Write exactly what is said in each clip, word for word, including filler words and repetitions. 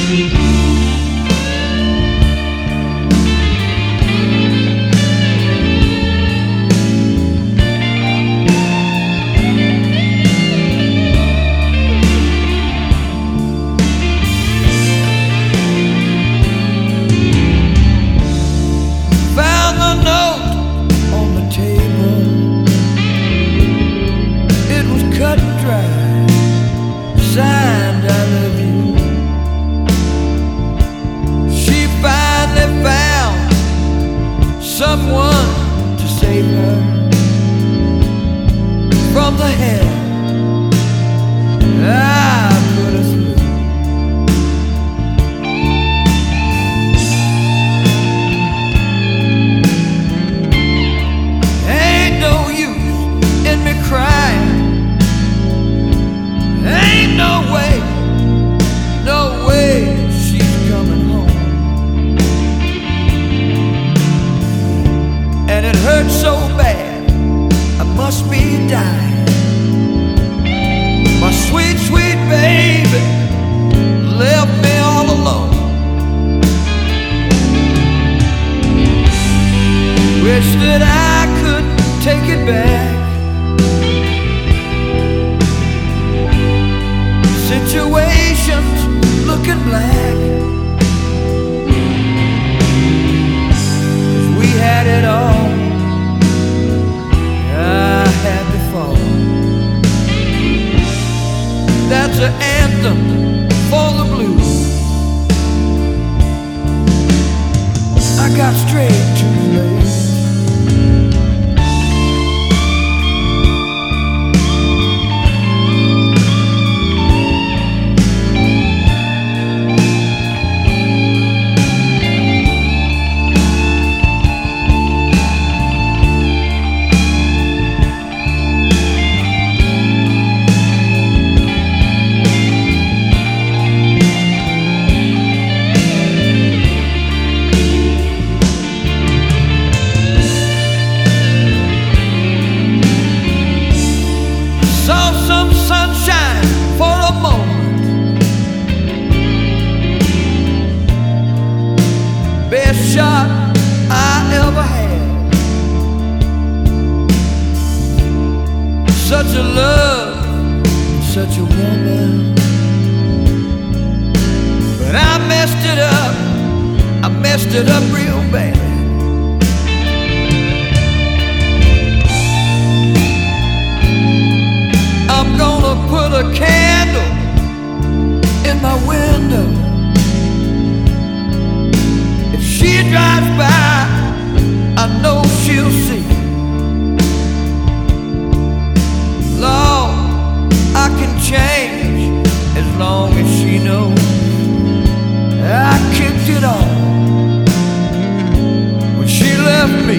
Signed, I love you. She finally found someone to save her from the hell I put her through. Ain't no use in me crying. Ain't no way, no way she's coming home. And it hurts so bad, I must be dying. My sweet, sweet baby left me all alone. Wish that I could take it back. Situations looking black, 'cause we had it all I had before. That's an anthem for the blues. I got straight too late. Best shot I ever had. Such a love, such a woman. But I messed it up, I messed it up real bad. I'm gonna put a candle in my window. She drives by, I know she'll see. Lord, I can change as long as she knows I kicked it off when she left me.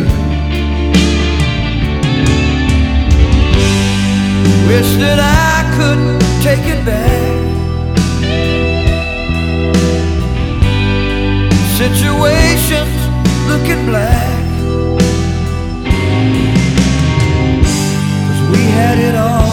Wish that I could take it back. Situations looking black, 'cause we had it all